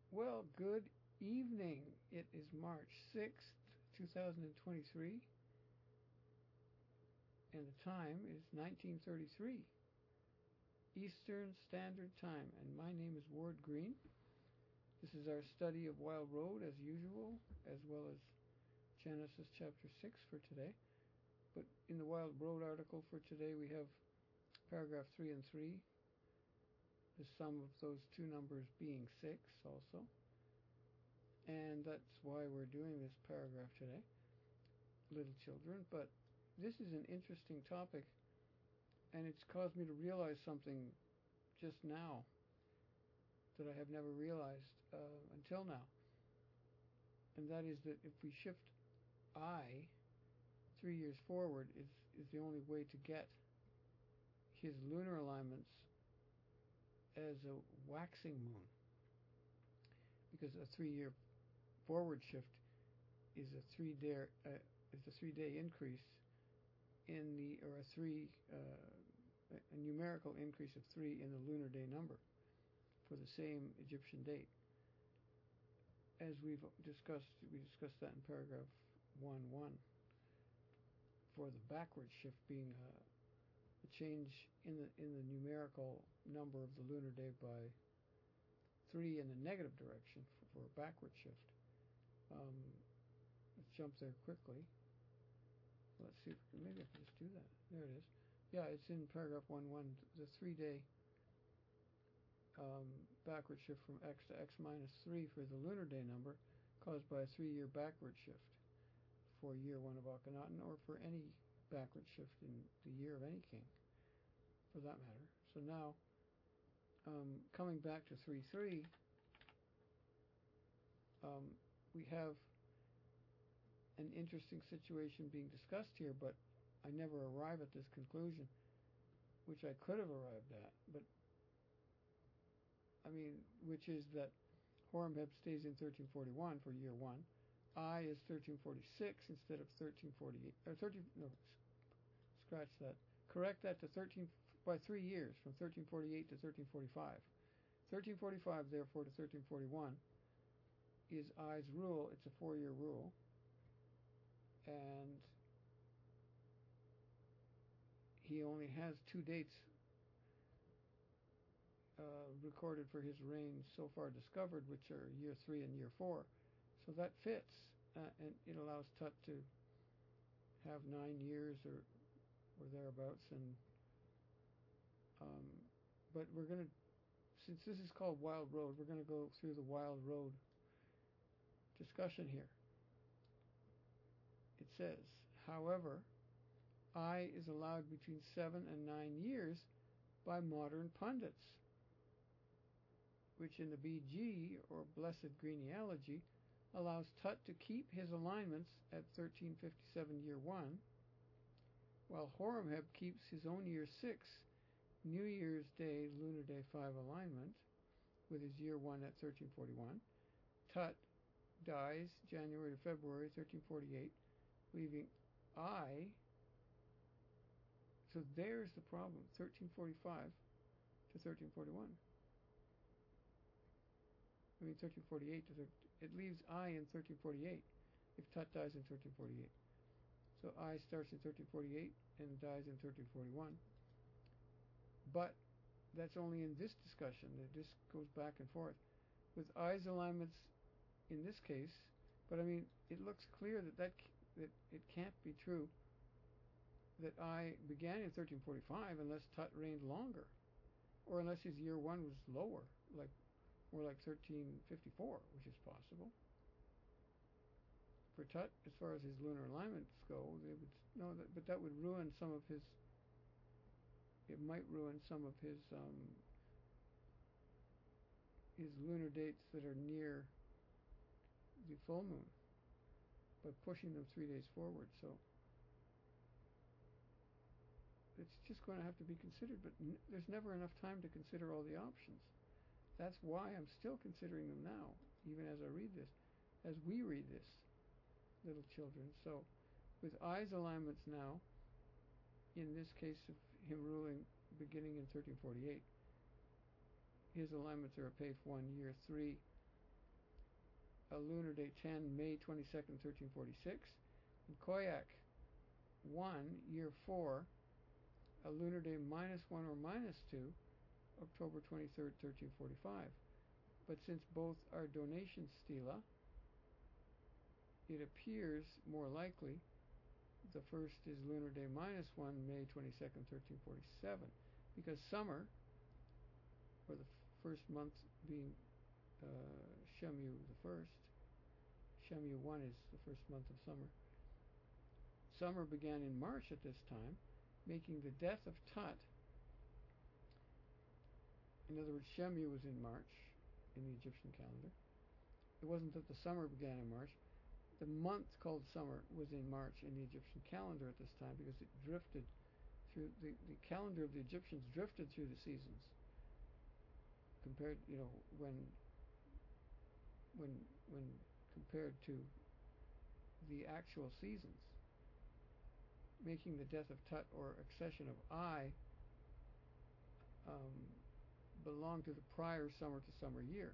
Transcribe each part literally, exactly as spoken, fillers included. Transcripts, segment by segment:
Well, good evening. It is March sixth, two thousand twenty-three, and the time is nineteen thirty-three Eastern Standard Time, and my name is Ward Green. This is our study of Wild Road as usual, as well as Genesis chapter six for today. But in the Wild Road article for today, we have paragraph three and three, the sum of those two numbers being six also. And that's why we're doing this paragraph today, little children. But this is an interesting topic, and it's caused me to realize something just now that I have never realized uh, until now. And that is that if we shift I three years forward, is, is the only way to get his lunar alignments as a waxing moon. Because a three-year forward shift is a three-day uh, is a three-day increase in the or a three uh, a numerical increase of three in the lunar day number for the same Egyptian date. As we've discussed, we discussed that in paragraph one one. For the backward shift being a, a change in the in the numerical number of the lunar day by three in the negative direction for, for a backward shift. Um, let's jump there quickly. Let's see if we can, maybe I can just do that. There it is. Yeah, it's in paragraph one one. The three-day um, backward shift from x to x minus three for the lunar day number caused by a three-year backward shift for year one of Akhenaten, or for any backward shift in the year of any king, for that matter. So now, um, coming back to three three, um, we have an interesting situation being discussed here, but I never arrive at this conclusion, which I could have arrived at, but I mean, which is that Horemheb stays in thirteen forty-one for year one. I is thirteen forty-six instead of thirteen forty-eight, or thirteen, no, scratch that. Correct that to thirteen by three years, from thirteen forty-eight to thirteen forty-five. thirteen forty-five, therefore, to thirteen forty-one is I's rule. It's a four-year rule, and he only has two dates uh, recorded for his reign so far discovered, which are year three and year four. So that fits, uh, and it allows Tut to have nine years or or thereabouts. And um, but we're going to, since this is called Wild Road, we're going to go through the Wild Road discussion here. It says, however, I is allowed between seven and nine years by modern pundits, which in the B G, or Blessed Genealogy, allows Tut to keep his alignments at thirteen fifty-seven year one, while Horemheb keeps his own year six, New Year's Day, Lunar Day five alignment, with his year one at thirteen forty-one. Tut dies January to February thirteen forty-eight, leaving I, so there's the problem, thirteen forty-five to thirteen forty-one. I mean thirteen forty-eight to thirteen, it leaves I in thirteen forty-eight if Tut dies in thirteen forty-eight. So I starts in thirteen forty-eight and dies in thirteen forty-one. But that's only in this discussion. This goes back and forth with I's alignments in this case. But I mean, it looks clear that that, that it can't be true that I began in thirteen forty-five unless Tut reigned longer, or unless his year one was lower, like more like thirteen fifty-four, which is possible. For Tut, as far as his lunar alignments go, they would no, that, but that would ruin some of his. It might ruin some of his um, his lunar dates that are near the full moon by pushing them three days forward. So it's just going to have to be considered. But n- there's never enough time to consider all the options. That's why I'm still considering them now, even as I read this, as we read this, little children. So with I's alignments now, in this case of him ruling beginning in thirteen forty-eight, his alignments are a Paf one, year three, a lunar day ten, May twenty-second, thirteen forty-six. And Koyak one, year four, a lunar day minus one or minus two, October twenty-third, thirteen forty-five. But since both are donation stela, it appears more likely the first is lunar day minus one, May twenty-second, thirteen forty-seven, because summer, or the first month being uh, Shemu the first, Shemu one is the first month of summer. Summer began in March at this time, making the death of Tut. In other words, Shemu was in March in the Egyptian calendar. It wasn't that the summer began in March. The month called summer was in March in the Egyptian calendar at this time because it drifted through, the, the calendar of the Egyptians drifted through the seasons. Compared, you know, when when when compared to the actual seasons, making the death of Tut or accession of I um, belong to the prior summer to summer year.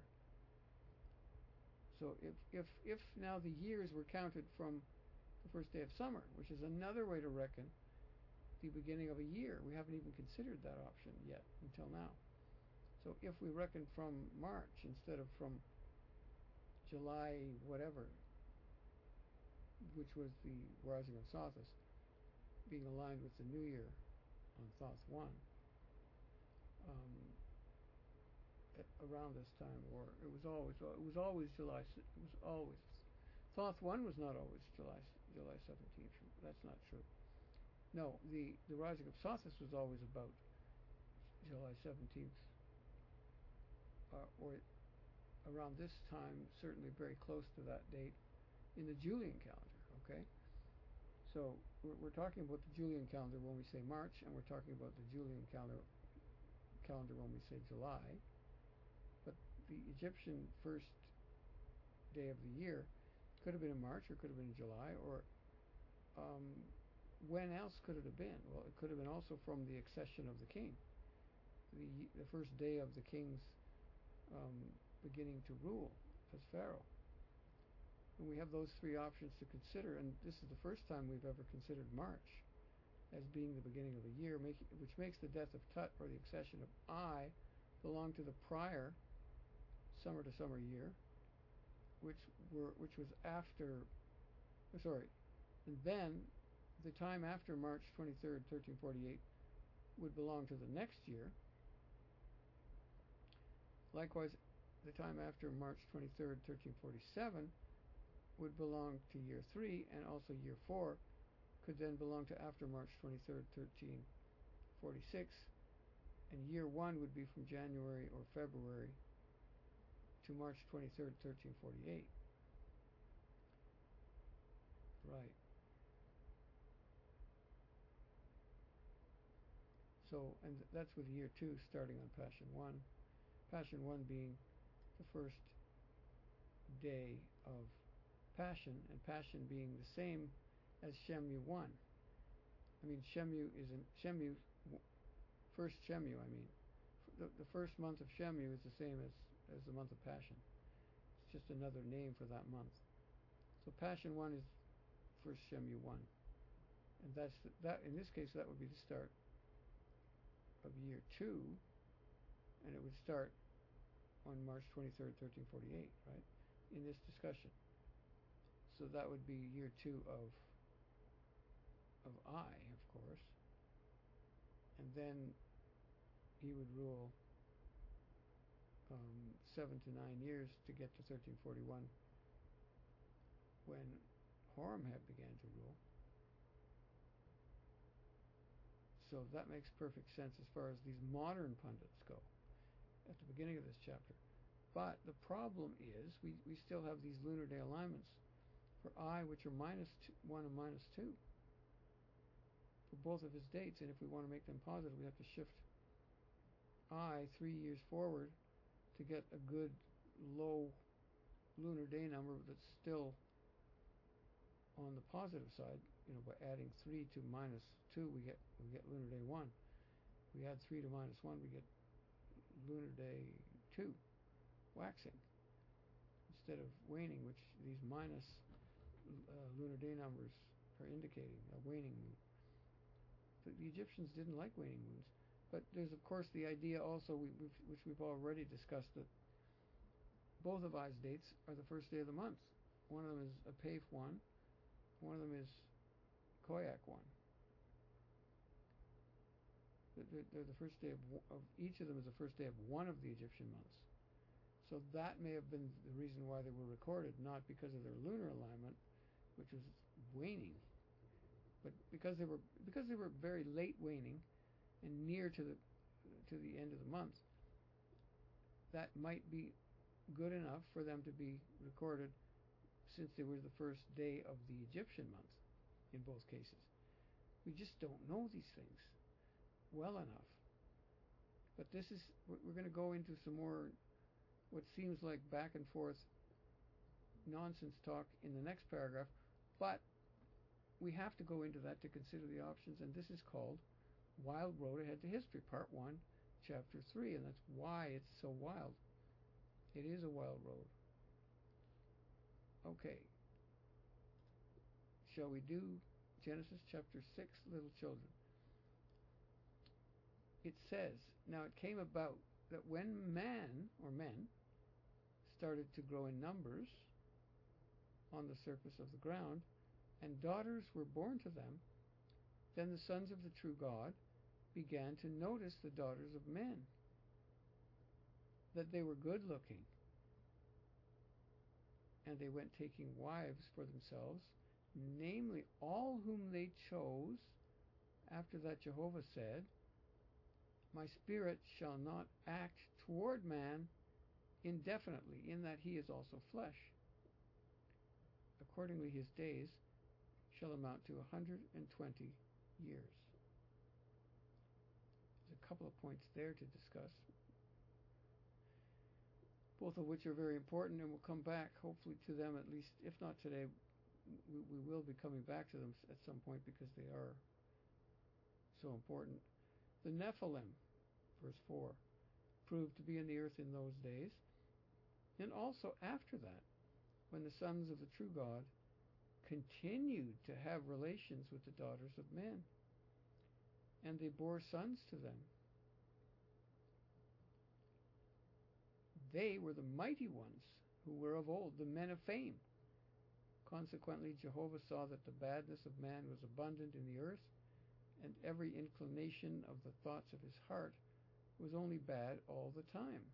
So if, if, if now the years were counted from the first day of summer, which is another way to reckon the beginning of a year, we haven't even considered that option yet until now. So if we reckon from March instead of from July whatever, which was the rising of Sothis, being aligned with the new year on Thoth one, um, around this time, or it was always it was always July. It was always Thoth one was not always July July seventeenth. That's not true. No, the the rising of Sothis was always about July seventeenth, uh, or around this time, certainly very close to that date in the Julian calendar. Okay, so we're, we're talking about the Julian calendar when we say March, and we're talking about the Julian calendar calendar when we say July. But the Egyptian first day of the year could have been in March, or could have been in July, or um, when else could it have been? Well, it could have been also from the accession of the king, the the first day of the king's um, beginning to rule as pharaoh. And we have those three options to consider, and this is the first time we've ever considered March as being the beginning of the year, make, which makes the death of Tut or the accession of I belong to the prior summer to summer year, which were which was after, oh, sorry, and then the time after March twenty-third, thirteen forty-eight would belong to the next year. Likewise, the time after March twenty-third, thirteen forty-seven would belong to year three, and also year four could then belong to after March twenty-third, thirteen forty-six, and year one would be from January or February to March twenty-third, thirteen forty-eight. Right. So, and that's with year two starting on Passion one. Passion one being the first day of Passion, and Passion being the same as Shemu one. I mean, Shemu is in Shemu, first Shemu, I mean. The, the first month of Shemu is the same as, as the month of Passion. It's just another name for that month. So Passion one is first Shemu one. And that's the, that in this case that would be the start of year two, and it would start on March twenty-third, thirteen forty-eight, right? In this discussion. So that would be year two of of I, of course. And then he would rule um, seven to nine years to get to thirteen forty-one, when Horemheb began to rule. So that makes perfect sense as far as these modern pundits go at the beginning of this chapter. But the problem is we, we still have these lunar day alignments for I, which are minus two, one and minus two for both of his dates, and if we want to make them positive, we have to shift I three years forward to get a good low lunar day number that's still on the positive side. You know, by adding three to minus two, we get we get lunar day one. We add three to minus one, we get lunar day two, waxing. instead of waning, which these minus uh, lunar day numbers are indicating, a waning moon. But the Egyptians didn't like waning moons. But there's, of course, the idea also, we, we've, which we've already discussed, that both of I's dates are the first day of the month. One of them is a Apef one, one of them is Koyak one. They're, they're the first day of, of each of them is the first day of one of the Egyptian months. So that may have been the reason why they were recorded, not because of their lunar alignment, which was waning, but because they were because they were very late waning and near to the to the end of the month. That might be good enough for them to be recorded, since they were the first day of the Egyptian month in both cases. We just don't know these things well enough. But this is, we're going to go into some more what seems like back and forth nonsense talk in the next paragraph, but we have to go into that to consider the options, and this is called Wild Road Ahead to History, Part one, Chapter three, and that's why it's so wild. It is a wild road. Okay. Shall we do Genesis chapter six, little children? It says, now it came about that when man, or men, started to grow in numbers on the surface of the ground, and daughters were born to them, then the sons of the true God began to notice the daughters of men, that they were good looking, and they went taking wives for themselves, namely all whom they chose. After that Jehovah said, my spirit shall not act toward man indefinitely, in that he is also flesh. Accordingly his days shall amount to a hundred and twenty years. There's a couple of points there to discuss, both of which are very important, and we'll come back hopefully to them, at least if not today. We, we will be coming back to them at some point because they are so important. The Nephilim, verse four, proved to be in the earth in those days, and also after that, when the sons of the true God continued to have relations with the daughters of men, and they bore sons to them. They were the mighty ones who were of old, the men of fame. Consequently, Jehovah saw that the badness of man was abundant in the earth, and every inclination of the thoughts of his heart was only bad all the time.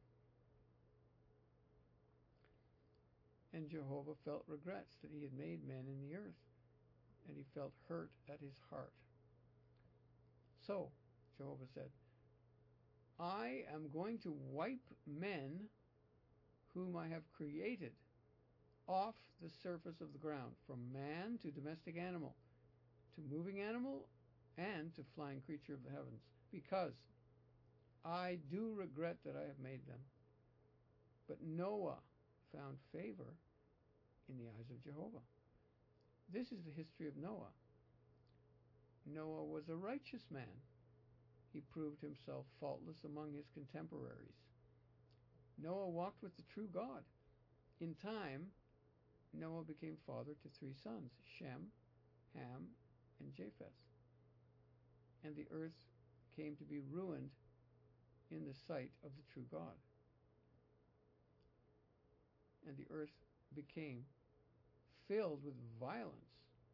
And Jehovah felt regrets that he had made men in the earth, and he felt hurt at his heart. So, Jehovah said, I am going to wipe men whom I have created off the surface of the ground, from man to domestic animal, to moving animal, and to flying creature of the heavens, because I do regret that I have made them. But Noah found favor in the eyes of Jehovah. This is the history of Noah. Noah was a righteous man. He proved himself faultless among his contemporaries. Noah walked with the true God. In time, Noah became father to three sons, Shem, Ham, and Japheth. And the earth came to be ruined in the sight of the true God. And the earth became filled with violence.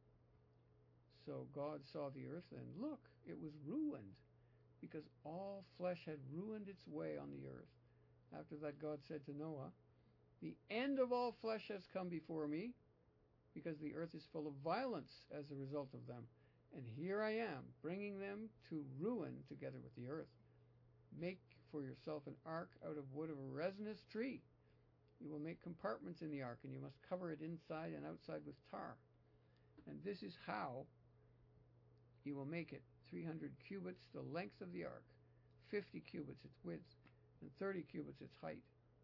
So God saw the earth, and look, it was ruined, because all flesh had ruined its way on the earth. After that, God said to Noah, the end of all flesh has come before me, because the earth is full of violence as a result of them. And here I am, bringing them to ruin together with the earth. Make for yourself an ark out of wood of a resinous tree. You will make compartments in the ark, and you must cover it inside and outside with tar. And this is how you will make it: three hundred cubits the length of the ark, fifty cubits its width, and thirty cubits its height.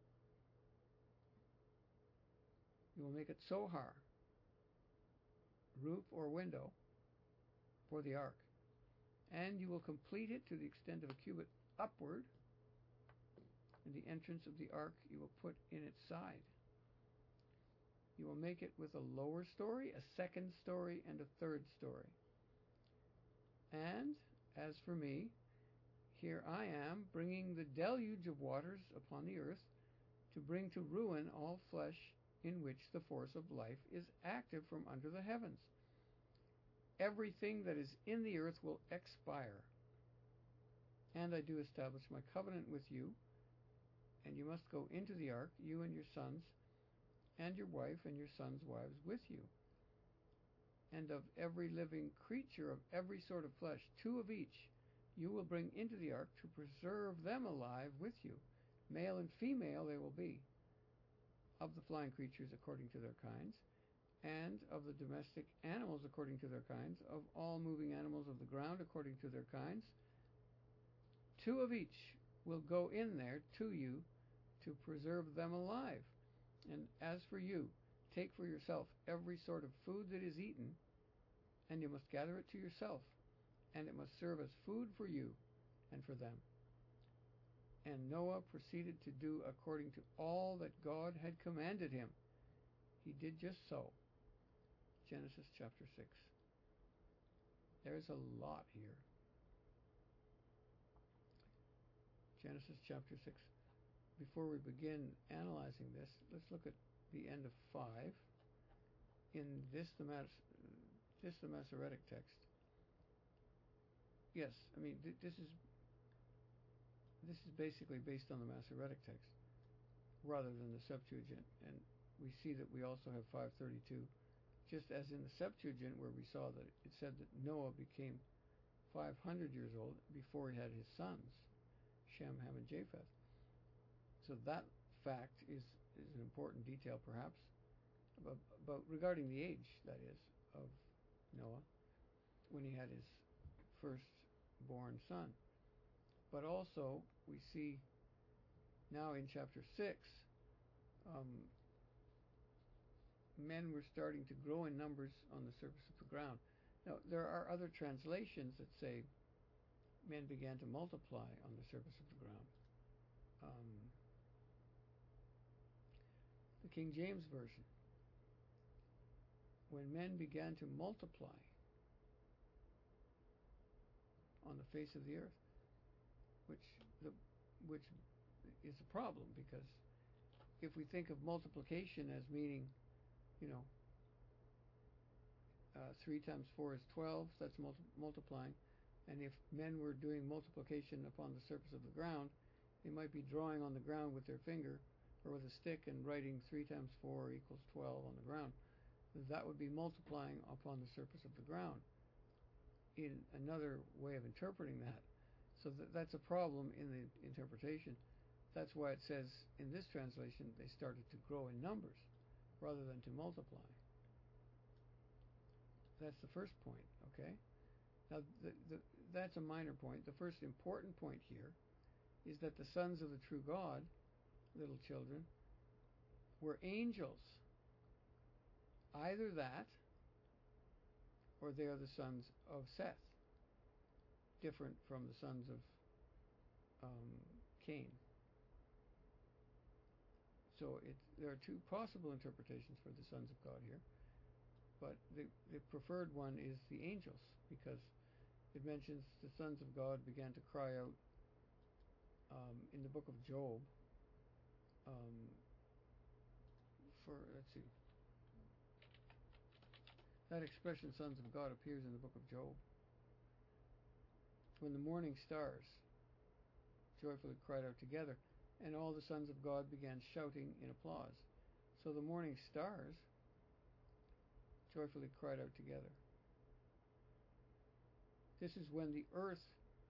You will make it sohar, roof or window, for the ark. And you will complete it to the extent of a cubit upward, and the entrance of the ark you will put in its side. You will make it with a lower story, a second story, and a third story. And as for me, here I am, bringing the deluge of waters upon the earth, to bring to ruin all flesh in which the force of life is active from under the heavens. Everything that is in the earth will expire. And I do establish my covenant with you, and you must go into the ark, you and your sons, and your wife and your sons' wives with you. And of every living creature of every sort of flesh, two of each, you will bring into the ark to preserve them alive with you. Male and female they will be, of the flying creatures according to their kinds, and of the domestic animals according to their kinds, of all moving animals of the ground according to their kinds. Two of each will go in there to you to preserve them alive. And as for you, take for yourself every sort of food that is eaten, and you must gather it to yourself, and it must serve as food for you and for them. And Noah proceeded to do according to all that God had commanded him. He did just so. Genesis chapter six. There's a lot here. Genesis chapter six. Before we begin analyzing this, let's look at the end of five. In this the, Mas- this the Masoretic text. Yes, I mean, th- this is this is basically based on the Masoretic text rather than the Septuagint, and we see that we also have five thirty-two, just as in the Septuagint where we saw that it said that Noah became five hundred years old before he had his sons, Shem, Ham, and Japheth. So that fact is, is an important detail perhaps about, about regarding the age, that is, of Noah when he had his firstborn son. But also we see now in chapter six, um, men were starting to grow in numbers on the surface of the ground. Now there are other translations that say men began to multiply on the surface of the ground. Um, the King James Version, when men began to multiply on the face of the earth, which the which is a problem, because if we think of multiplication as meaning, you know, uh, three times four is twelve, that's multi- multiplying, and if men were doing multiplication upon the surface of the ground, they might be drawing on the ground with their finger or with a stick and writing three times four equals twelve on the ground. That would be multiplying upon the surface of the ground. In another way of interpreting that, so that that's a problem in the interpretation. That's why it says in this translation they started to grow in numbers rather than to multiply. That's the first point, okay? Now, the, the, that's a minor point. The first important point here is that the sons of the true God, little children, were angels. Either that, or they are the sons of Seth, different from the sons of um, Cain. So it, there are two possible interpretations for the sons of God here, but the, the preferred one is the angels, because it mentions the sons of God began to cry out um, in the book of Job. Um, for let's see, that expression "sons of God" appears in the book of Job. When the morning stars joyfully cried out together, and all the sons of God began shouting in applause. So the morning stars joyfully cried out together. This is when the earth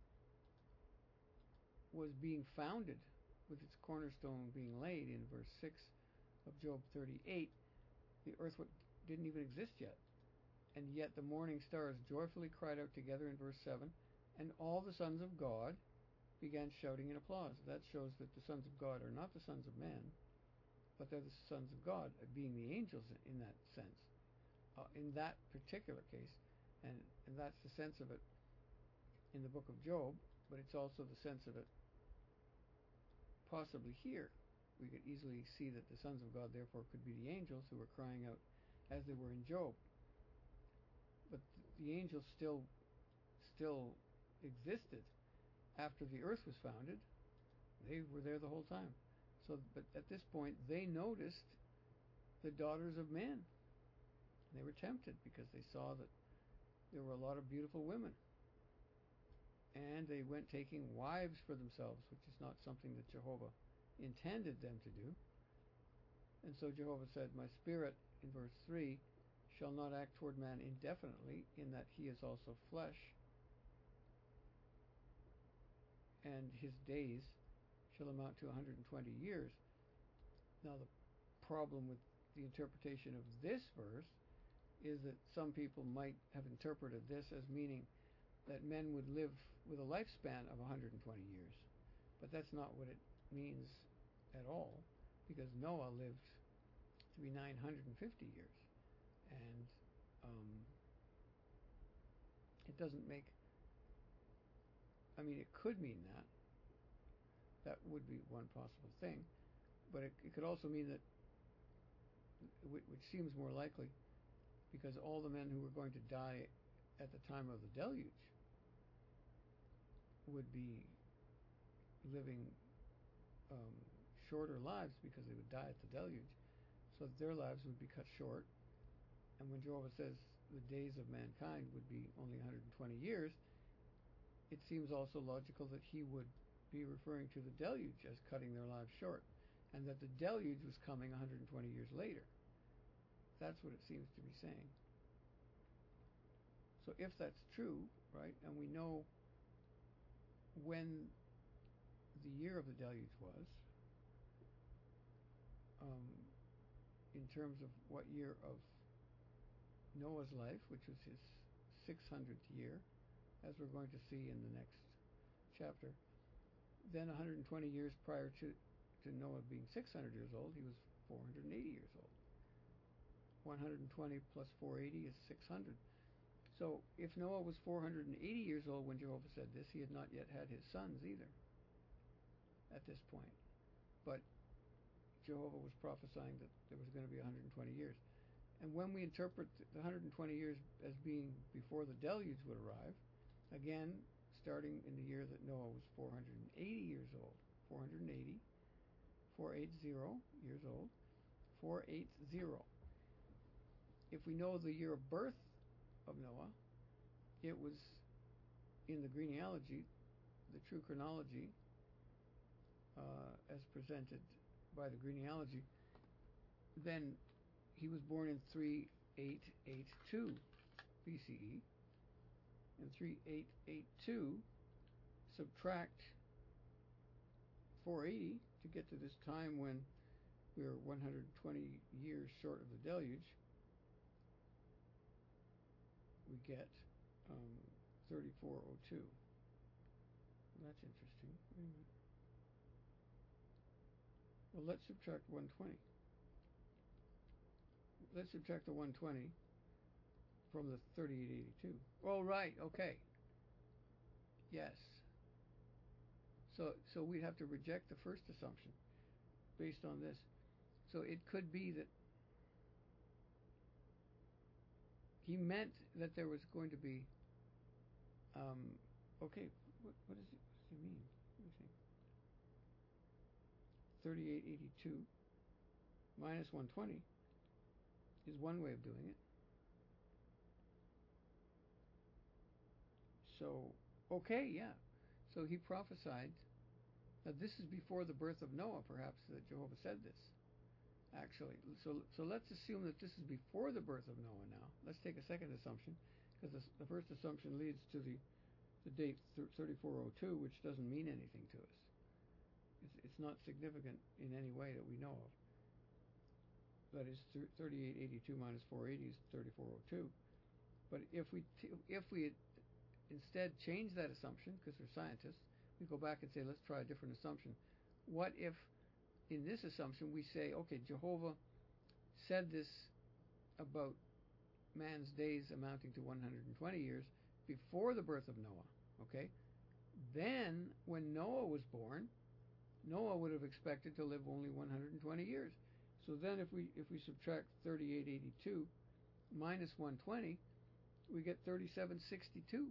was being founded, with its cornerstone being laid in verse six of Job thirty-eight. The earth didn't even exist yet. And yet the morning stars joyfully cried out together in verse seven, and all the sons of God began shouting in applause. That shows that the sons of God are not the sons of men, but they're the sons of God, being the angels in that sense, uh, in that particular case. And, and that's the sense of it in the book of Job, but it's also the sense of it possibly here we could easily see that the sons of God therefore could be the angels who were crying out as they were in Job. But the angels still still existed after the earth was founded. They were there the whole time. So, but at this point, they noticed the daughters of men. They were tempted because they saw that there were a lot of beautiful women. And they went taking wives for themselves, which is not something that Jehovah intended them to do. And so Jehovah said, my spirit, in verse three, shall not act toward man indefinitely, in that he is also flesh, and his days shall amount to one hundred twenty years. Now the problem with the interpretation of this verse is that some people might have interpreted this as meaning that men would live with a lifespan of one hundred twenty years. But that's not what it means at all, because Noah lived to be nine hundred fifty years. And um, it doesn't make, I mean, it could mean that. That would be one possible thing. But it, it could also mean that, which seems more likely, because all the men who were going to die at the time of the deluge would be living um, shorter lives because they would die at the deluge, so that their lives would be cut short. And when Jehovah says the days of mankind would be only one hundred twenty years, it seems also logical that he would be referring to the deluge as cutting their lives short, and that the deluge was coming one hundred twenty years later. That's what it seems to be saying. So if that's true, right, and we know when the year of the deluge was, um, in terms of what year of Noah's life, which was his six hundredth year, as we're going to see in the next chapter, then one hundred twenty years prior to, to Noah being six hundred years old, he was four hundred eighty years old. one hundred twenty plus four hundred eighty is six hundred. So if Noah was four hundred eighty years old when Jehovah said this, he had not yet had his sons either at this point. But Jehovah was prophesying that there was going to be one hundred twenty years. And when we interpret the one hundred twenty years as being before the deluge would arrive, again, starting in the year that Noah was four hundred eighty years old, four hundred eighty, four hundred eighty years old, four hundred eighty. If we know the year of birth of Noah, it was in the genealogy, the true chronology, uh, as presented by the genealogy, then he was born in three eight eight two B C E. And three eight eight two, subtract four hundred eighty to get to this time when we were one hundred twenty years short of the deluge, we get um, thirty-four oh two. Well, that's interesting. Wait a minute. Well, let's subtract one hundred twenty. Let's subtract the one hundred twenty from the thirty-eight eighty-two. Oh, right. Okay. Yes. So, so we'd have to reject the first assumption based on this. So it could be that he meant that there was going to be. Um, okay. What, what, is it, what does he mean? Let me think. thirty-eight eighty-two minus one hundred twenty is one way of doing it. So, okay, yeah. So he prophesied. Now this is before the birth of Noah, perhaps, that Jehovah said this. Actually, so so let's assume that this is before the birth of Noah now. Let's take a second assumption, because the, the first assumption leads to the, the date thirty-four oh two, which doesn't mean anything to us. It's, it's not significant in any way that we know of. That is, thirty-eight eighty-two minus four hundred eighty is thirty-four oh two. But if we t- if we instead change that assumption, because we're scientists, we go back and say, let's try a different assumption. What if, in this assumption, we say, okay, Jehovah said this about man's days amounting to one hundred twenty years before the birth of Noah, okay? Then, when Noah was born, Noah would have expected to live only one hundred twenty years. So then if we if we subtract thirty-eight eighty-two minus one hundred twenty, we get thirty-seven sixty-two.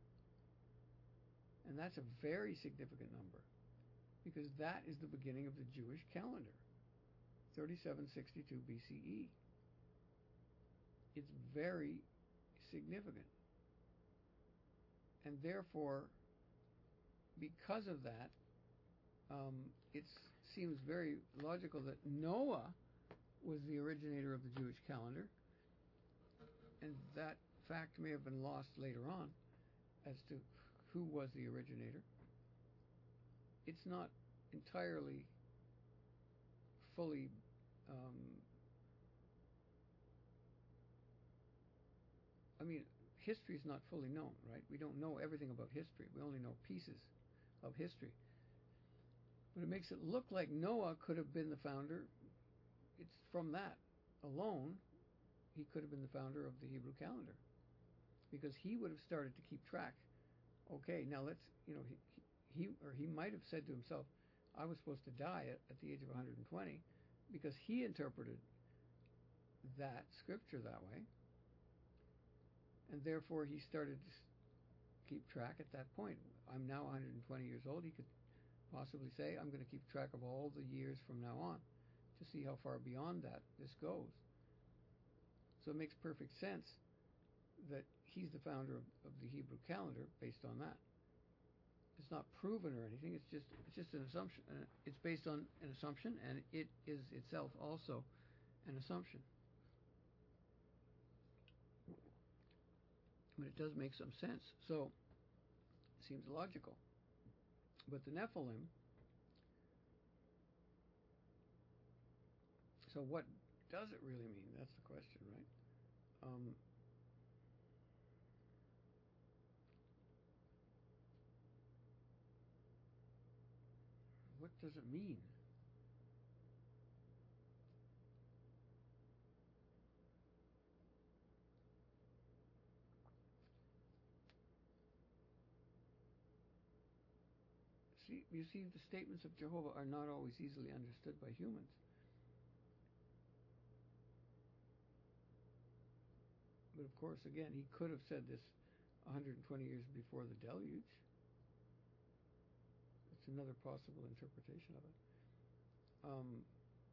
And that's a very significant number, because that is the beginning of the Jewish calendar, thirty-seven sixty-two B C E. It's very significant. And therefore, because of that, um, it seems very logical that Noah was the originator of the Jewish calendar, and that fact may have been lost later on as to who was the originator. It's not entirely fully um, I mean, history is not fully known, right? We don't know everything about history. We only know pieces of history. But it makes it look like Noah could have been the founder. It's from that alone, he could have been the founder of the Hebrew calendar, because he would have started to keep track. Okay, now let's, you know, he, he or he might have said to himself, I was supposed to die at, at the age of one hundred twenty, because he interpreted that scripture that way. And therefore, he started to keep track at that point. I'm now one hundred twenty years old. He could possibly say, I'm going to keep track of all the years from now on to see how far beyond that this goes. So it makes perfect sense that he's the founder of, of the Hebrew calendar based on that. It's not proven or anything. It's just it's just an assumption. Uh, it's based on an assumption, and it is itself also an assumption. But it does make some sense. So it seems logical. But the Nephilim, so what does it really mean? That's the question, right? Um, what does it mean? See, you see, the statements of Jehovah are not always easily understood by humans. But of course, again, he could have said this one hundred twenty years before the deluge. It's another possible interpretation of it. Um,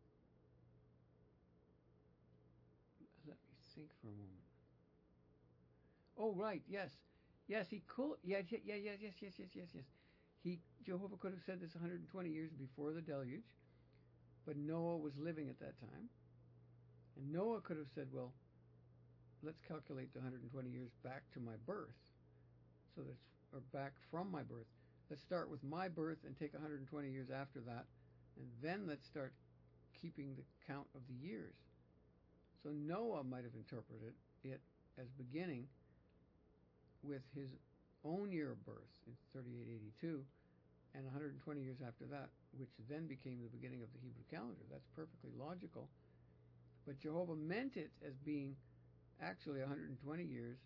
let me think for a moment. Oh, right, yes. Yes, he could. Yeah, yeah, yeah, yeah, yes, yes, yes, yes, yes. He, Jehovah could have said this one hundred twenty years before the deluge, but Noah was living at that time. And Noah could have said, well, let's calculate the one hundred twenty years back to my birth. So that's, or back from my birth. Let's start with my birth and take one hundred twenty years after that, and then let's start keeping the count of the years. So Noah might have interpreted it as beginning with his own year of birth in thirty-eight eighty-two, and one hundred twenty years after that, which then became the beginning of the Hebrew calendar. That's perfectly logical. But Jehovah meant it as being actually one hundred twenty years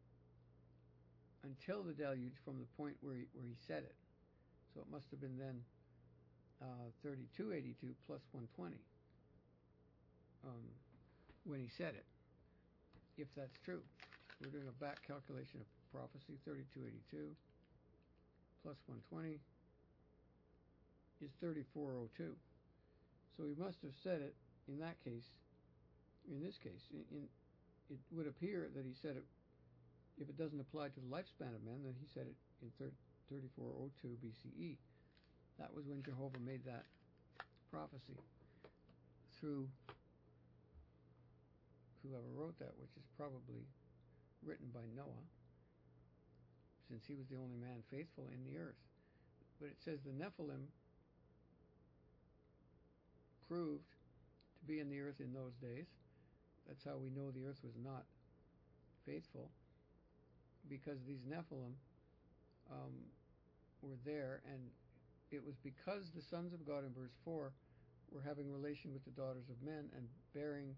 until the deluge, from the point where he, where he said it. So it must have been then uh, thirty-two eighty-two plus one hundred twenty um, when he said it, if that's true. We're doing a back calculation of prophecy. thirty-two eighty-two plus one hundred twenty is thirty-four oh two. So he must have said it in that case, in this case. In, in it would appear that he said it, if it doesn't apply to the lifespan of men, then he said it in thirty-four oh two B C E. That was when Jehovah made that prophecy through whoever wrote that, which is probably written by Noah, since he was the only man faithful in the earth. But it says the Nephilim proved to be in the earth in those days. That's how we know the earth was not faithful, because these Nephilim um, were there, and it was because the sons of God in verse four were having relation with the daughters of men and bearing,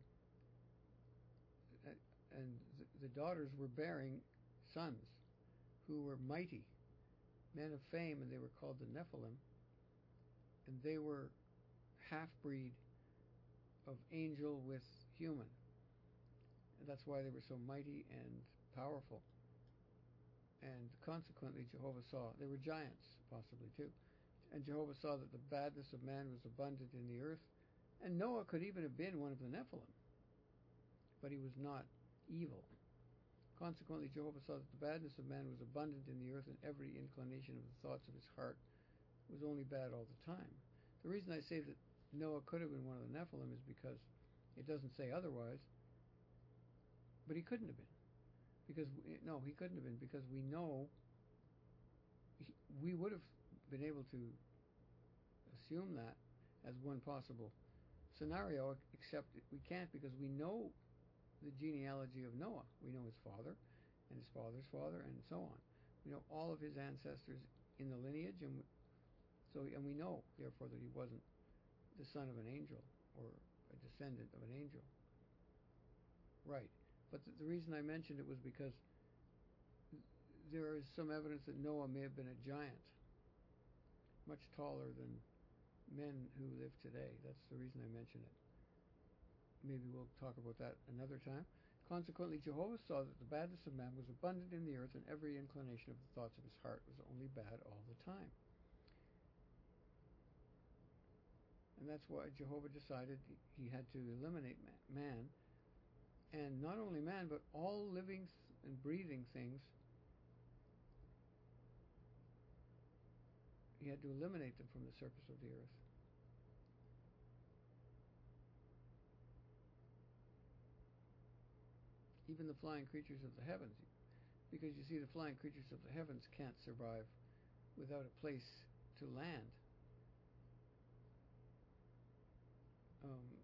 and the daughters were bearing sons who were mighty, men of fame, and they were called the Nephilim. and they were half-breed of angel with human. And that's why they were so mighty and powerful. And consequently, Jehovah saw, they were giants, possibly too. And Jehovah saw that the badness of man was abundant in the earth. And Noah could even have been one of the Nephilim, but he was not evil. Consequently, Jehovah saw that the badness of man was abundant in the earth, and every inclination of the thoughts of his heart was only bad all the time. The reason I say that Noah could have been one of the Nephilim is because it doesn't say otherwise, but he couldn't have been. Because, no, he couldn't have been, because we know, he, we would have been able to assume that as one possible scenario, except we can't, because we know the genealogy of Noah. We know his father and his father's father and so on. We know all of his ancestors in the lineage, and so and we know therefore that he wasn't the son of an angel or a descendant of an angel. Right. But the, the reason I mentioned it was because there is some evidence that Noah may have been a giant, much taller than men who live today. That's the reason I mention it. Maybe we'll talk about that another time. Consequently, Jehovah saw that the badness of man was abundant in the earth, and every inclination of the thoughts of his heart was only bad all the time. And that's why Jehovah decided he had to eliminate man, and not only man, but all living and breathing things. He had to eliminate them from the surface of the earth. Even the flying creatures of the heavens, because you see, the flying creatures of the heavens can't survive without a place to land. Um,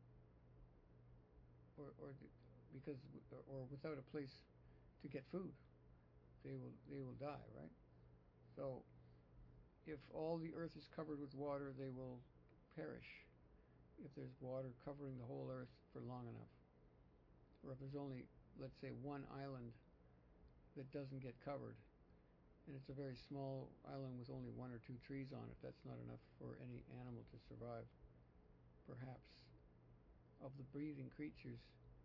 or, or because, or without a place to get food, they will they will die, right? So, if all the earth is covered with water, they will perish. If there's water covering the whole earth for long enough, or if there's only, let's say, one island that doesn't get covered, and it's a very small island with only one or two trees on it, that's not enough for any animal to survive. Perhaps of the breathing creatures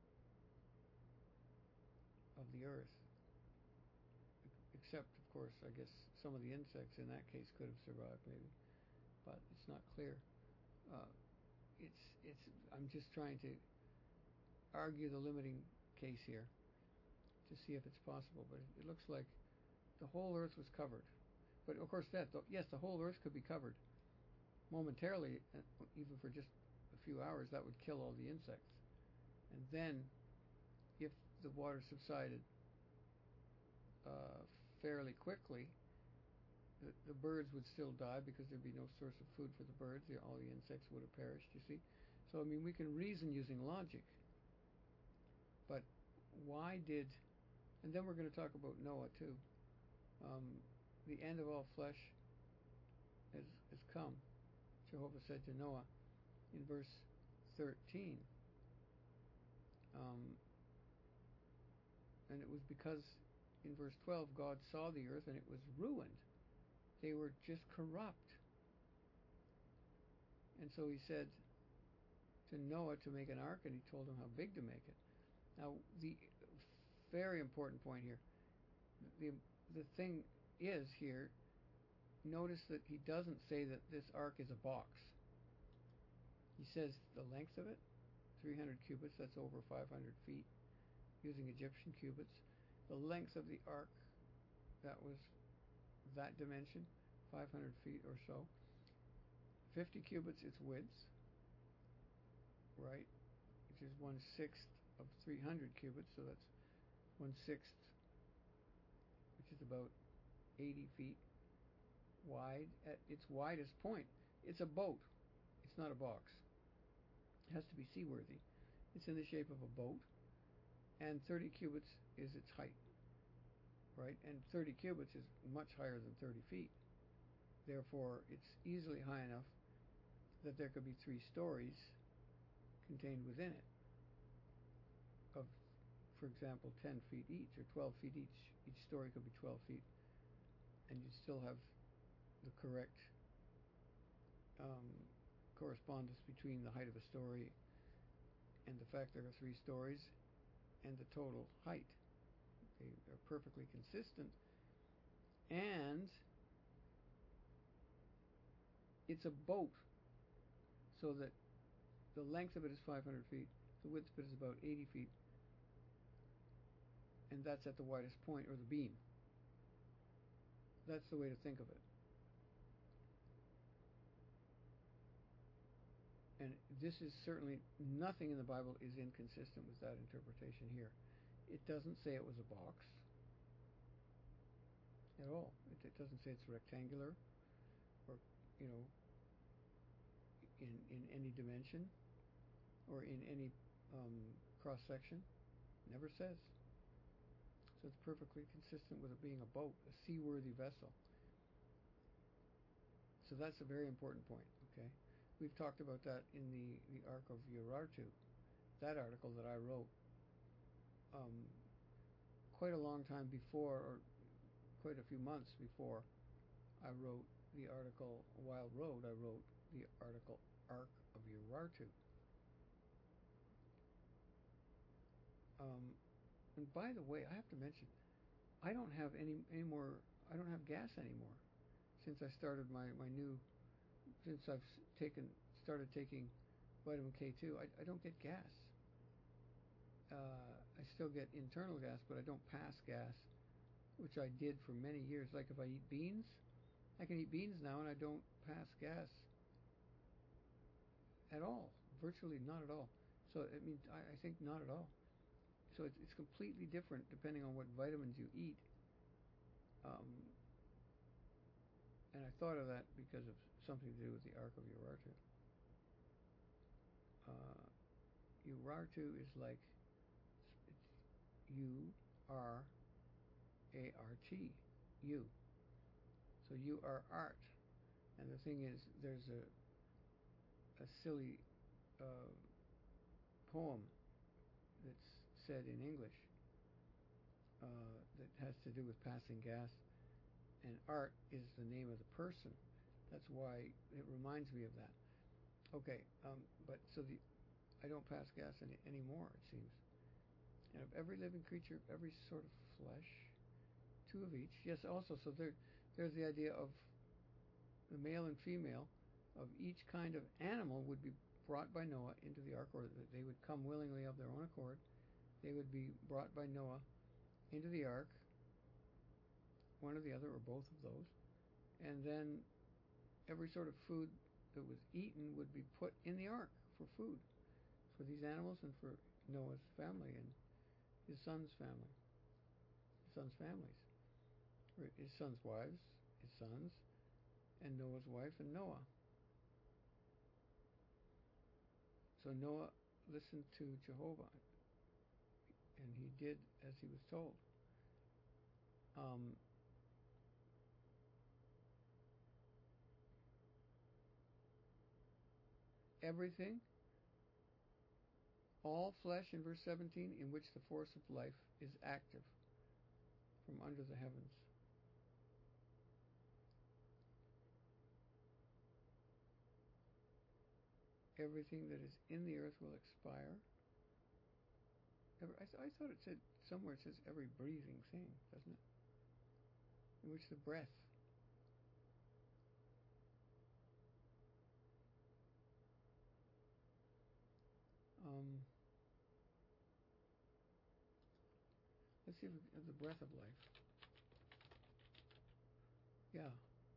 of the earth, except, of course, I guess some of the insects in that case could have survived, maybe, but it's not clear. Uh, it's it's. I'm just trying to argue the limiting case here to see if it's possible, but it, it looks like the whole earth was covered. But of course, that yes, the whole earth could be covered momentarily, even for just a few hours. That would kill all the insects, and then, if the water subsided uh, fairly quickly, the, the birds would still die because there'd be no source of food for the birds. The, all the insects would have perished, you see. So, I mean, we can reason using logic. But why did... And then we're going to talk about Noah, too. Um, the end of all flesh has, has come. Jehovah said to Noah in verse thirteen. Um, and it was because in verse twelve, God saw the earth and it was ruined. They were just corrupt. And so he said to Noah to make an ark, and he told him how big to make it. Now, the very important point here, the the thing is here, notice that he doesn't say that this ark is a box. He says the length of it, three hundred cubits, that's over five hundred feet, using Egyptian cubits. The length of the ark, that was that dimension, five hundred feet or so. fifty cubits its width, right, which is one-sixth of three hundred cubits, so that's one-sixth, which is about eighty feet wide at its widest point. It's a boat. It's not a box. It has to be seaworthy. It's in the shape of a boat, and thirty cubits is its height, right? And thirty cubits is much higher than thirty feet. Therefore, it's easily high enough that there could be three stories contained within it of, for example, ten feet each or twelve feet each. Each story could be twelve feet, and you'd still have the correct um, correspondence between the height of a story and the fact there are three stories and the total height. They are perfectly consistent, and it's a boat, so that the length of it is five hundred feet, the width of it is about eighty feet, and that's at the widest point, or the beam. That's the way to think of it. And this is certainly, nothing in the Bible is inconsistent with that interpretation here. It doesn't say it was a box at all. It, it doesn't say it's rectangular or, you know, in, in any dimension or in any um, cross-section. Never says. So it's perfectly consistent with it being a boat, a seaworthy vessel. So that's a very important point, okay? We've talked about that in the, the Ark of Urartu, that article that I wrote um, quite a long time before, or quite a few months before I wrote the article Wild Road. I wrote the article Ark of Urartu. Um, and by the way, I have to mention, I don't have any, any more, I don't have gas anymore since I started my, my new, since I've taken, started taking vitamin K two. I, I don't get gas. Uh, I still get internal gas, but I don't pass gas, which I did for many years. Like if I eat beans, I can eat beans now and I don't pass gas at all. Virtually not at all. So, I mean, I, I think not at all. So it's, it's completely different depending on what vitamins you eat. Um, and I thought of that because of something to do with the Ark of Urartu. Uh, Urartu is like, it's U R A R T, you. So you are art. And the thing is, there's a a silly uh, poem that's said in English uh, that has to do with passing gas, and art is the name of the person. That's why it reminds me of that. Okay, um, but so the I don't pass gas any anymore, it seems. And of every living creature, of every sort of flesh, two of each. Yes, also, so there, there's the idea of the male and female of each kind of animal would be brought by Noah into the ark, or they would come willingly of their own accord. They would be brought by Noah into the ark, one or the other, or both of those. And then every sort of food that was eaten would be put in the ark for food, for these animals and for Noah's family and his son's family, his son's families, or his son's wives, his sons, and Noah's wife and Noah. So Noah listened to Jehovah, and he did as he was told. Um, everything, all flesh, in verse seventeen, in which the force of life is active from under the heavens. Everything that is in the earth will expire. Every, I, th- I thought it said somewhere, it says every breathing thing, doesn't it? In which the breath. Um, let's see if we have the breath of life. Yeah.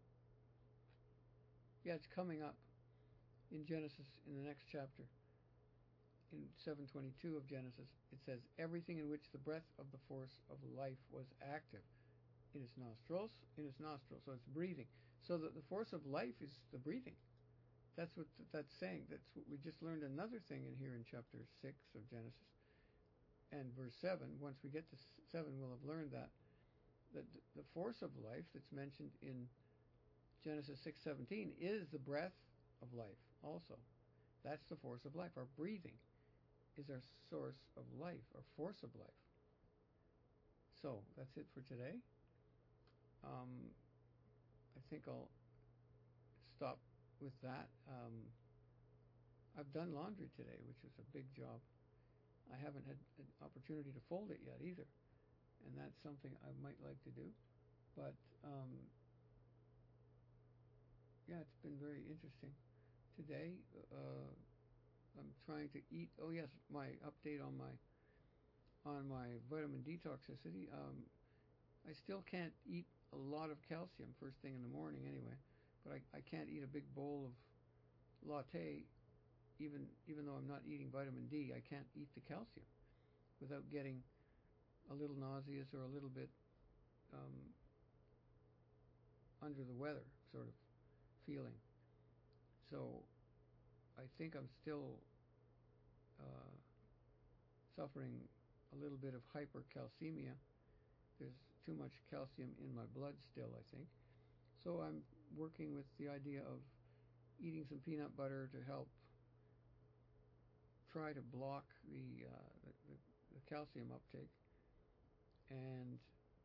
Yeah, it's coming up in Genesis in the next chapter. In seven twenty-two of Genesis, it says, everything in which the breath of the force of life was active in its nostrils, in its nostrils. So it's breathing. So that the force of life is the breathing. That's what that's saying. That's what we just learned. Another thing in here in chapter six of Genesis and verse seven. Once we get to seven, we'll have learned that that the force of life that's mentioned in Genesis six seventeen is the breath of life also. That's the force of life. Our breathing is our source of life, our force of life. So that's it for today. Um, I think I'll stop with that, um, I've done laundry today, which is a big job. I haven't had an opportunity to fold it yet either, and that's something I might like to do. But um, yeah, it's been very interesting. Today, uh, I'm trying to eat. Oh yes, my update on my on my vitamin D toxicity. Um, I still can't eat a lot of calcium first thing in the morning anyway, but I, I can't eat a big bowl of latte even even though I'm not eating vitamin D. I can't eat the calcium without getting a little nauseous or a little bit um, under the weather sort of feeling. So I think I'm still uh, suffering a little bit of hypercalcemia. There's too much calcium in my blood still, I think. So I'm working with the idea of eating some peanut butter to help try to block the, uh, the, the, the calcium uptake. And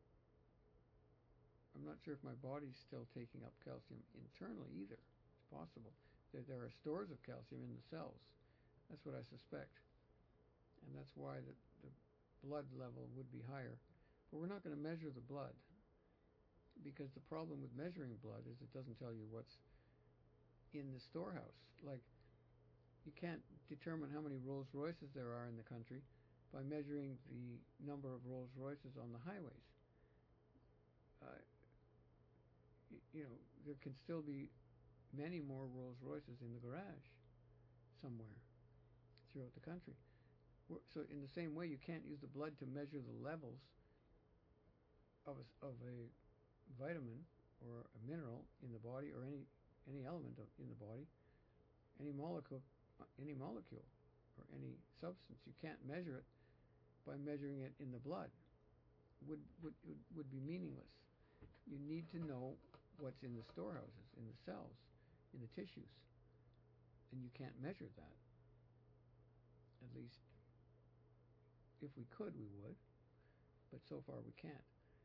I'm not sure if my body's still taking up calcium internally either. It's possible. There, there are stores of calcium in the cells. That's what I suspect. And that's why the, the blood level would be higher. But we're not going to measure the blood, because the problem with measuring blood is it doesn't tell you what's in the storehouse. Like, you can't determine how many Rolls Royces there are in the country by measuring the number of Rolls Royces on the highways. Uh, y- you know, there can still be many more Rolls Royces in the garage somewhere throughout the country. So in the same way, you can't use the blood to measure the levels of a, of a vitamin or a mineral in the body, or any any element of, in the body, any molecule, any molecule, or any substance. You can't measure it by measuring it in the blood. Would would would, would be meaningless. You need to know what's in the storehouses, in the cells, in the tissues, and you can't measure that. At least, if we could, we would, but so far we can't.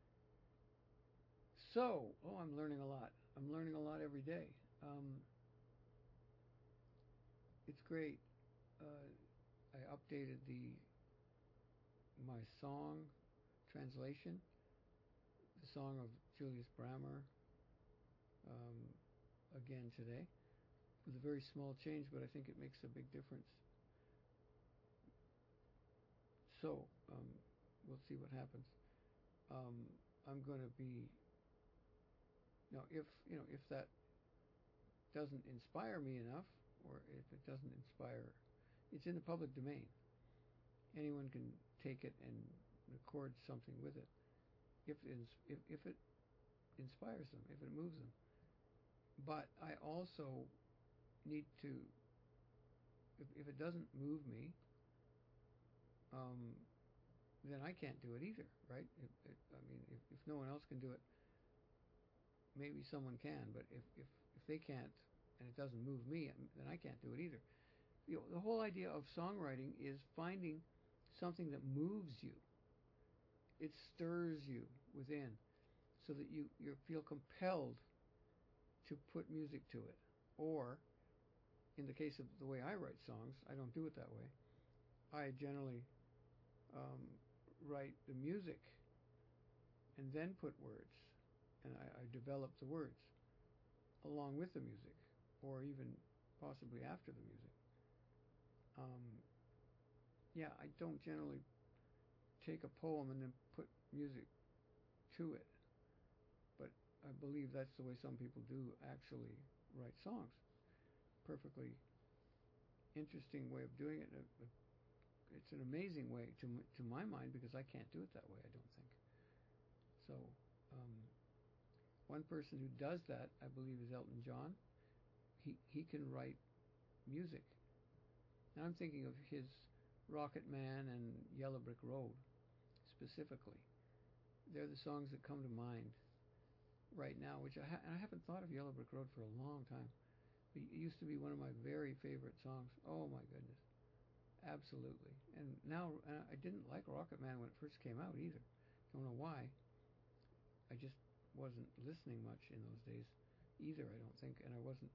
So, oh, I'm learning a lot. I'm learning a lot every day. Um, it's great. Uh, I updated the my song translation, the song of Julius Brammer, um, again today, with a very small change, but I think it makes a big difference. So, um, we'll see what happens. Um, I'm going to be now, if you know, if that doesn't inspire me enough, or if it doesn't inspire, it's in the public domain. Anyone can take it and record something with it. If if if it inspires them, if it moves them. But I also need to, if, if it doesn't move me, um, then I can't do it either, right? If, if, I mean, if, if no one else can do it, maybe someone can. But if, if, if they can't, and it doesn't move me, then I can't do it either. You know, the whole idea of songwriting is finding something that moves you. It stirs you within, so that you, you feel compelled to put music to it. Or, in the case of the way I write songs, I don't do it that way. I generally um, write the music and then put words, and I, I develop the words along with the music, or even possibly after the music. Um, yeah, I don't generally take a poem and then put music to it, but I believe that's the way some people do actually write songs. Perfectly interesting way of doing it. It's an amazing way to to my mind, because I can't do it that way, I don't think. So, um, one person who does that, I believe, is Elton John. He he can write music. And I'm thinking of his Rocket Man and Yellow Brick Road specifically. They're the songs that come to mind right now, which I, ha- I haven't thought of Yellow Brick Road for a long time. It used to be one of my very favorite songs. Oh my goodness. Absolutely. And now, uh, I didn't like Rocket Man when it first came out either. Don't know why. I just wasn't listening much in those days either, I don't think, and I wasn't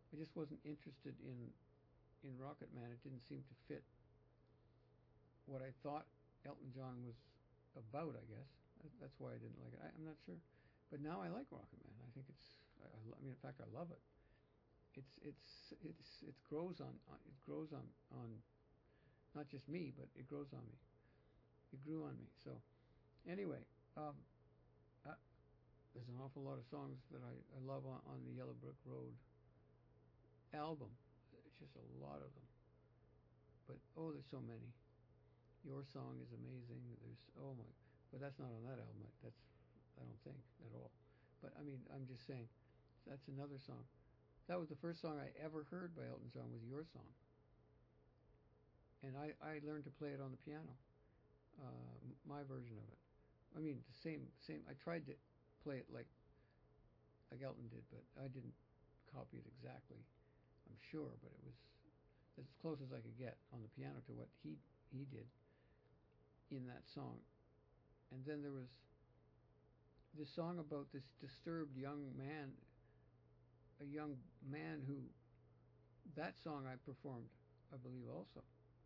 I just wasn't interested in in Rocket Man. It didn't seem to fit what I thought Elton John was about, I guess. That's why I didn't like it. I, I'm not sure. But now I like Rocket Man. I think it's, I, I mean, in fact, I love it. It's, it's, it's, it grows on, it grows on, on, not just me, but it grows on me. It grew on me. So, anyway, um, uh, there's an awful lot of songs that I, I love on, on the Yellow Brick Road album. It's just a lot of them. But, oh, there's so many. Your Song is amazing. There's, oh my, but that's not on that album. That's, I don't think, at all. But I mean, I'm just saying, that's another song. That was the first song I ever heard by Elton John, was Your Song. And I, I learned to play it on the piano, uh, my version of it. I mean, the same, same, I tried to play it like, like Elton did, but I didn't copy it exactly, I'm sure, but it was as close as I could get on the piano to what he, he did in that song. And then there was this song about this disturbed young man, a young man who, that song I performed, I believe, also.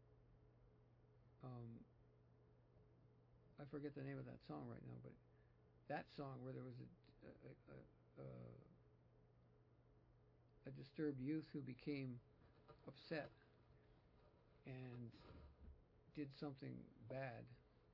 Um, I forget the name of that song right now, but that song where there was a, a, a, a, a disturbed youth who became upset and did something bad.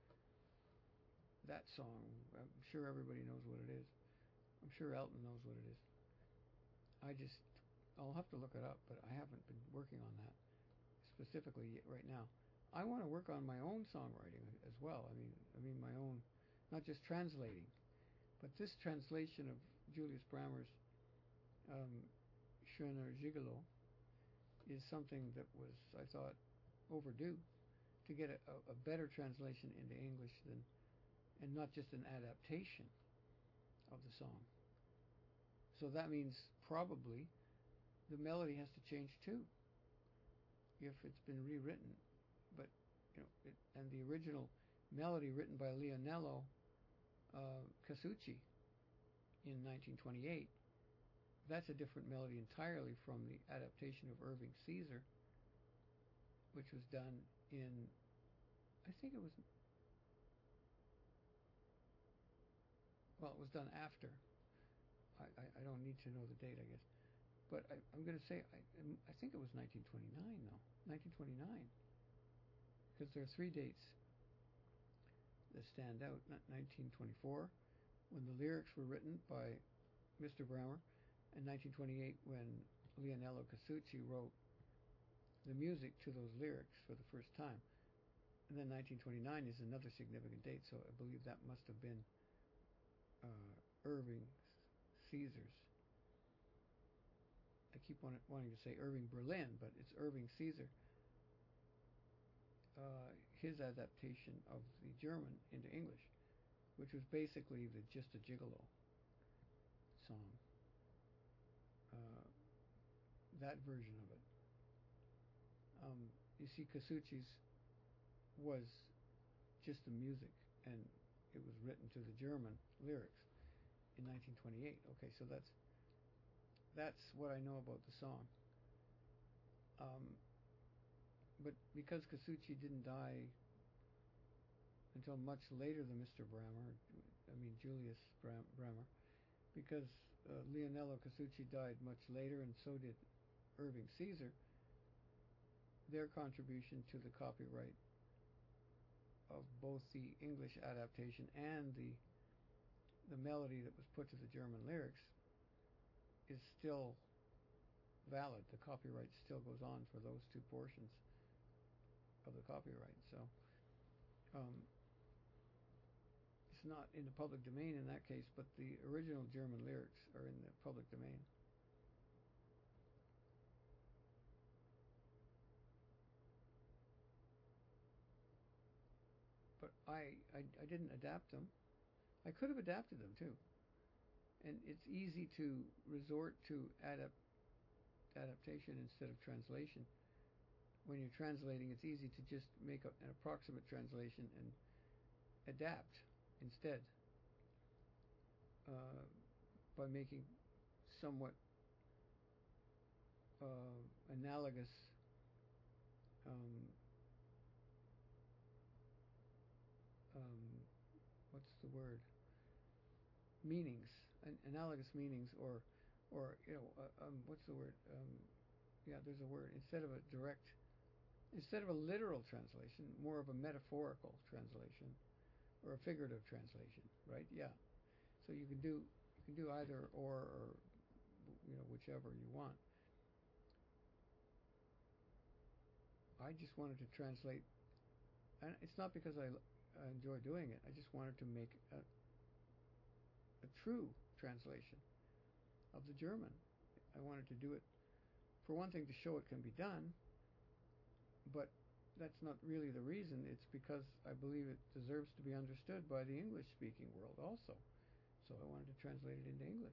That song, I'm sure everybody knows what it is. I'm sure Elton knows what it is. I just, I'll have to look it up, but I haven't been working on that specifically right now. I want to work on my own songwriting as well. I mean, I mean my own, not just translating, but this translation of Julius Brammer's um, Schöner Gigolo is something that was, I thought, overdue to get a, a better translation into English than, and not just an adaptation of the song. So that means probably the melody has to change too, if it's been rewritten. But you know, it, and the original melody written by Leonello uh, Casucci in nineteen twenty-eight, that's a different melody entirely from the adaptation of Irving Caesar, which was done in, I think it was, well, it was done after. I, I, I don't need to know the date, I guess. But I, I'm going to say, I, I think it was nineteen twenty-nine, though. nineteen twenty-nine. Because there are three dates that stand out. nineteen twenty-four, when the lyrics were written by Mister Brammer, and nineteen twenty-eight, when Leonello Casucci wrote the music to those lyrics for the first time. And then nineteen twenty-nine is another significant date, so I believe that must have been uh, Irving Caesar's. I keep want, wanting to say Irving Berlin, but it's Irving Caesar. Uh, his adaptation of the German into English, which was basically the Just a Gigolo song. Uh, that version of it. Um, you see, Casucci's was just the music, and it was written to the German lyrics in nineteen twenty-eight. Okay, so that's that's what I know about the song. Um, but because Casucci didn't die until much later than Mister Brammer, I mean Julius Bram, Brammer, because uh, Leonello Casucci died much later, and so did Irving Caesar, their contribution to the copyright of both the English adaptation and the the melody that was put to the German lyrics is still valid. The copyright still goes on for those two portions of the copyright. So um, it's not in the public domain in that case, but the original German lyrics are in the public domain. But I, I, I didn't adapt them. I could have adapted them too. And it's easy to resort to adapt, adaptation instead of translation. When you're translating, it's easy to just make a, an approximate translation and adapt instead uh, by making somewhat uh, analogous um, um, what's the word? Meanings, an- analogous meanings, or, or you know, uh, um, what's the word? Um, yeah, there's a word. Instead of a direct, instead of a literal translation, more of a metaphorical translation, or a figurative translation, right? Yeah. So you can do you can do either or, or you know, whichever you want. I just wanted to translate, and it's not because I, I enjoy doing it. I just wanted to make a, a true translation of the German. I wanted to do it, for one thing, to show it can be done, but that's not really the reason. It's because I believe it deserves to be understood by the English-speaking world also. So I wanted to translate it into English.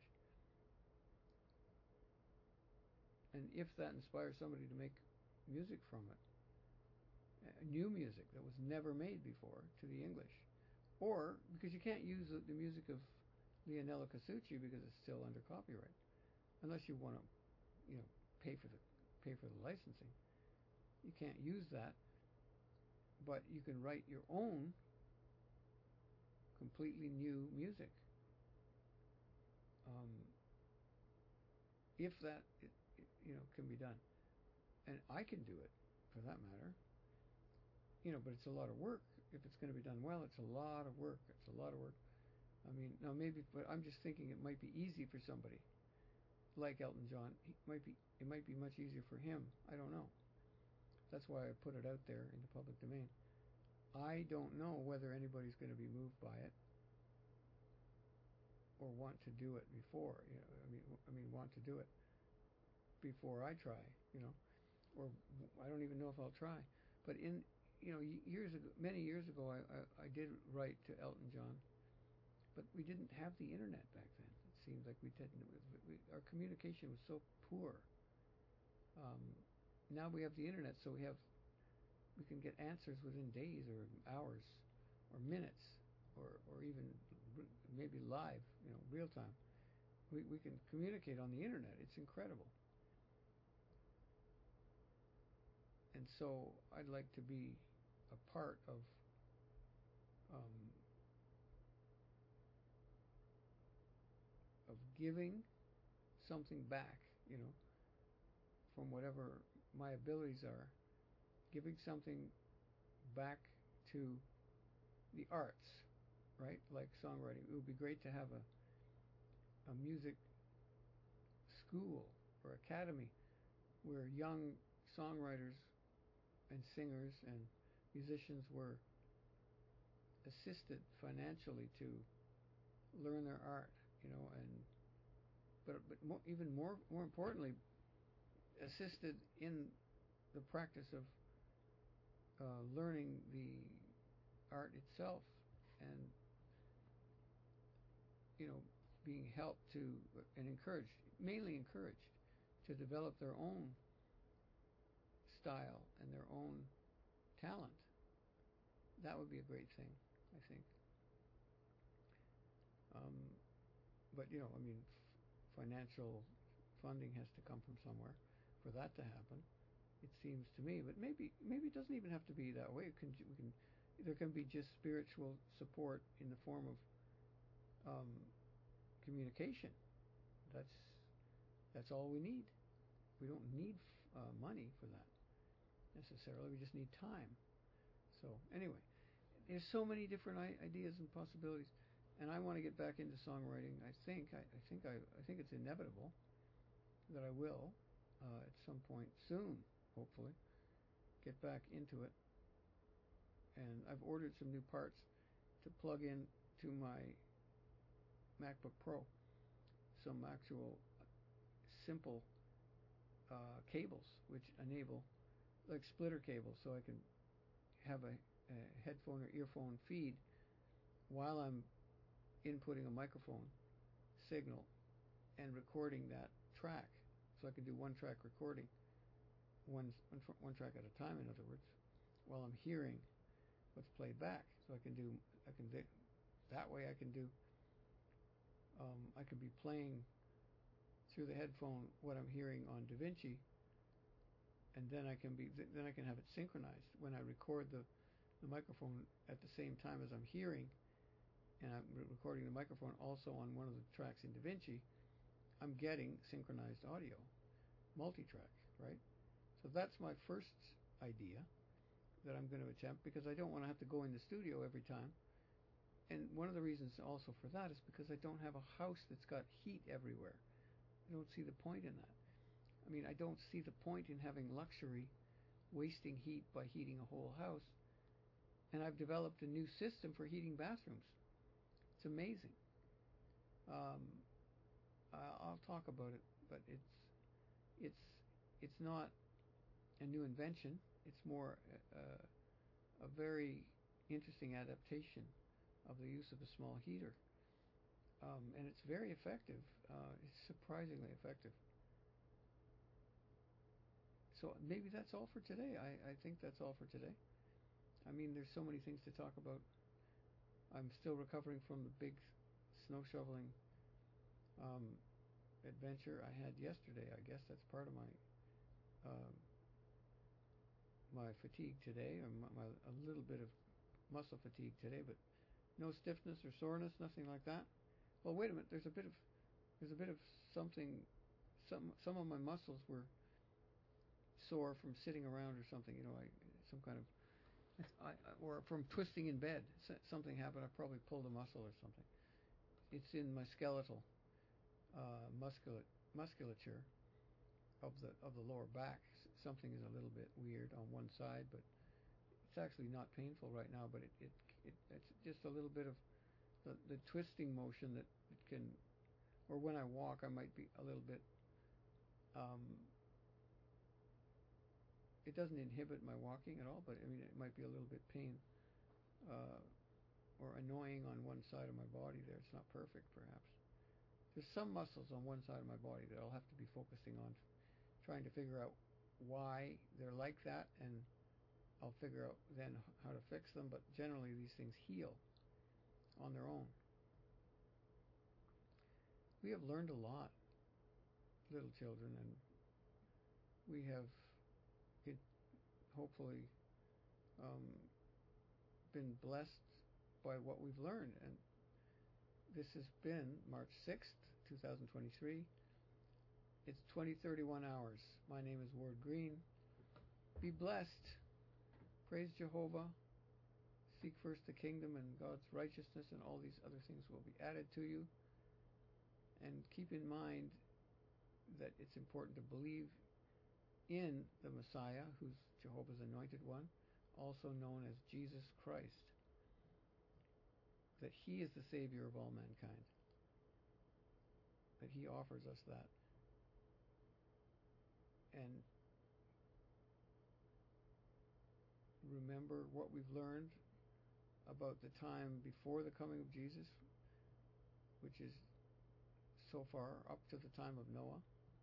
And if that inspires somebody to make music from it, uh, new music that was never made before, to the English, or because you can't use the, the music of Leonello Casucci because it's still under copyright, unless you want to, you know, pay for the pay for the licensing. You can't use that, but you can write your own completely new music. Um, if that, it, it, you know, can be done, and I can do it, for that matter. You know, but it's a lot of work. If it's going to be done well, it's a lot of work. It's a lot of work. I mean, now maybe, but I'm just thinking it might be easy for somebody like Elton John. It might be, it might be much easier for him. I don't know. That's why I put it out there in the public domain. I don't know whether anybody's going to be moved by it or want to do it before. You know, I mean, I mean, want to do it before I try. You know, or I don't even know if I'll try. But in, you know, years ago, many years ago, I, I, I did write to Elton John, but we didn't have the internet back then. It seemed like we didn't. We, our communication was so poor. Um, now we have the internet, so we have we can get answers within days or hours or minutes or or even maybe live, you know, real time. We we can communicate on the internet. It's incredible. And so I'd like to be a part of um, of giving something back, you know, from whatever my abilities are, giving something back to the arts, right? Like songwriting. It would be great to have a a music school or academy where young songwriters and singers and musicians were assisted financially to learn their art, you know, and but but more, even more more importantly, assisted in the practice of uh, learning the art itself, and you know, being helped to and encouraged, mainly encouraged, to develop their own style and their own talent. That would be a great thing, I think. Um, but you know, I mean, f- financial funding has to come from somewhere for that to happen. It seems to me, but maybe maybe it doesn't even have to be that way. It can we can there can be just spiritual support in the form of um, communication. That's that's all we need. We don't need uh, money for that necessarily. We just need time. So anyway, there's so many different I- ideas and possibilities, and I want to get back into songwriting. I think I, I think I, I think it's inevitable that I will uh, at some point soon, hopefully, get back into it. And I've ordered some new parts to plug in to my MacBook Pro. Some actual simple uh, cables which enable, like splitter cables, so I can have a, a headphone or earphone feed while I'm inputting a microphone signal and recording that track. So I can do one track recording, one, one, one track at a time, in other words, while I'm hearing what's played back. So I can do, I can, that way I can do, um, I can be playing through the headphone what I'm hearing on DaVinci and then I can be then I can have it synchronized when I record the the microphone at the same time as I'm hearing, and I'm recording the microphone also on one of the tracks in DaVinci. I'm getting synchronized audio, multi-track, right? So that's my first idea that I'm going to attempt, because I don't want to have to go in the studio every time. And one of the reasons also for that is because I don't have a house that's got heat everywhere. I don't see the point in that. I mean, I don't see the point in having luxury, wasting heat by heating a whole house. And I've developed a new system for heating bathrooms. It's amazing. Um, I'll talk about it, but it's it's it's not a new invention. It's more uh, a very interesting adaptation of the use of a small heater, um, and it's very effective. Uh, it's surprisingly effective. So maybe that's all for today. I, I think that's all for today. I mean, there's so many things to talk about. I'm still recovering from the big snow shoveling um, adventure I had yesterday. I guess that's part of my uh, my fatigue today, or my, my, a little bit of muscle fatigue today, but no stiffness or soreness, nothing like that. Well, wait a minute. There's a bit of there's a bit of something. Some some of my muscles were sore from sitting around or something. You know, I some kind of I, or from twisting in bed. Something happened. I probably pulled a muscle or something. It's in my skeletal uh, muscular, musculature of the of the lower back. Something is a little bit weird on one side, but it's actually not painful right now. But it, it, it it's just a little bit of the, the twisting motion that it can, or when I walk, I might be a little bit. Um, it doesn't inhibit my walking at all, but I mean it might be a little bit pain uh, or annoying on one side of my body. There, it's not perfect, perhaps. There's some muscles on one side of my body that I'll have to be focusing on, trying to figure out why they're like that, and I'll figure out then how to fix them. But generally, these things heal on their own. We have learned a lot, little children, and we have it, hopefully um, been blessed by what we've learned. And this has been March sixth, twenty twenty-three. It's twenty thirty-one hours. My name is Ward Green. Be blessed. Praise Jehovah. Seek first the kingdom and God's righteousness, and all these other things will be added to you. And keep in mind that it's important to believe in the Messiah, who's Jehovah's anointed one, also known as Jesus Christ, that he is the Savior of all mankind, that he offers us that. And remember what we've learned about the time before the coming of Jesus, which is so far up to the time of Noah,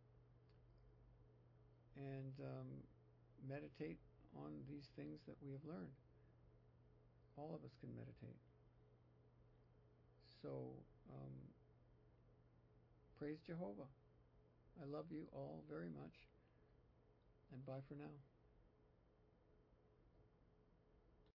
and um, meditate on these things that we have learned. All of us can meditate. So um, praise Jehovah. I love you all very much, and bye for now.